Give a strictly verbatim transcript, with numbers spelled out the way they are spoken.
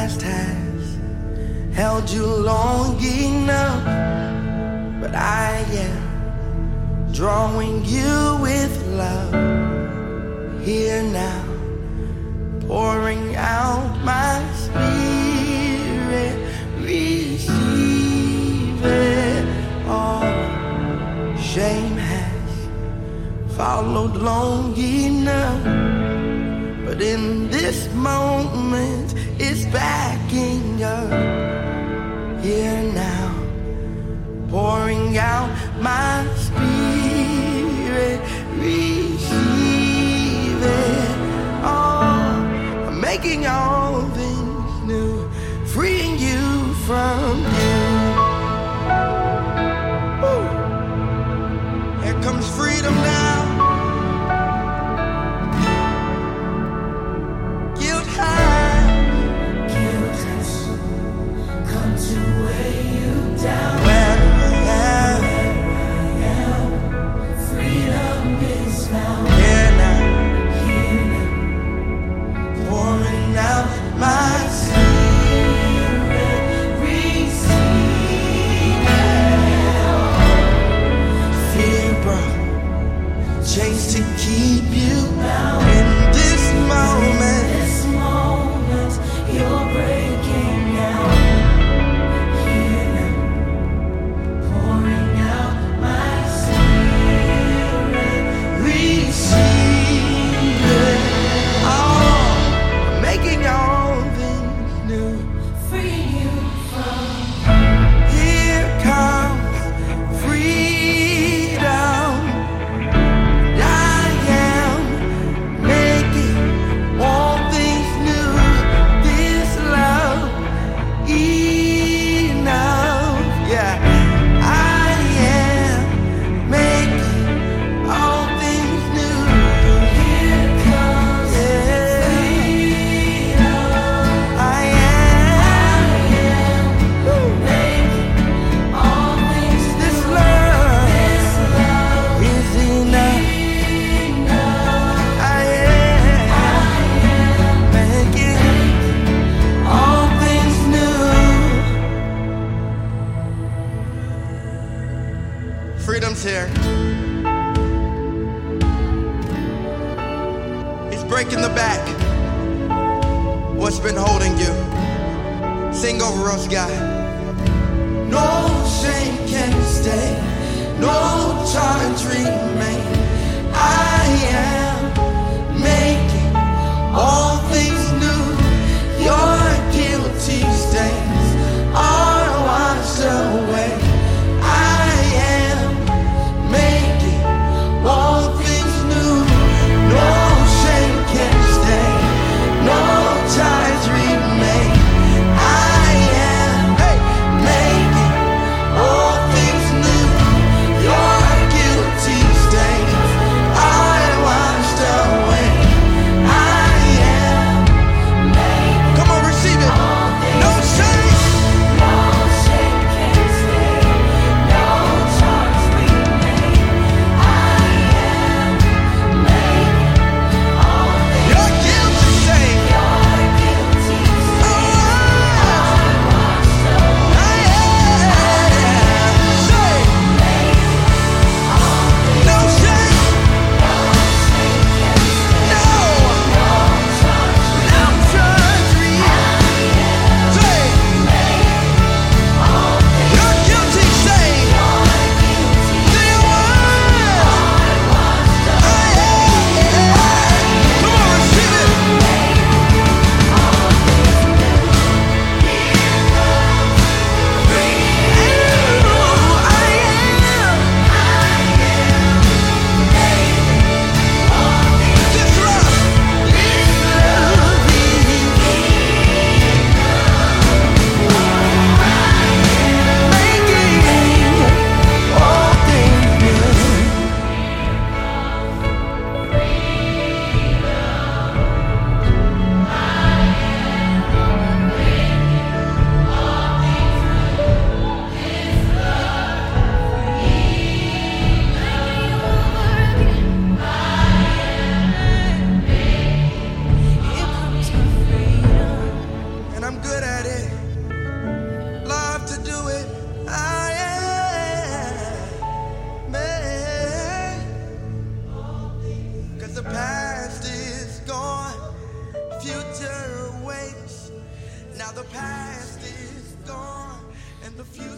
past has held you long enough, but I am drawing you with love. Here now, pouring out my spirit, receive it all. Shame has followed long enough, but in this moment it's backing up. Here now, pouring out my spirit, receive it all. I'm making all things new, freeing you from you. Woo. Here comes freedom now. Guilt has, guilt has come to weigh you down. Where I am, where I am, freedom is found. Here now, here now, pouring out my spirit, receive it. Fear brought chains to keep you bound. In this moment, this moment, you're breaking out. Here now, pouring out my spirit, receive it all. Making all things new, free you from. Here comes freedom. I am making all things new. This love enough. Yeah, I am making all things new. Here comes freedom. I am making all things new. This love is enough. I am making all things new. Freedom's here. He's breaking the back. What's been holding you? Sing over us, God. No shame can stay, no charge remain. I am making all things new. Your guilty stains are washed away. I am making all things new. No shame can stay, no charge remain. I am hey, making all things new. Your guilty stains are The future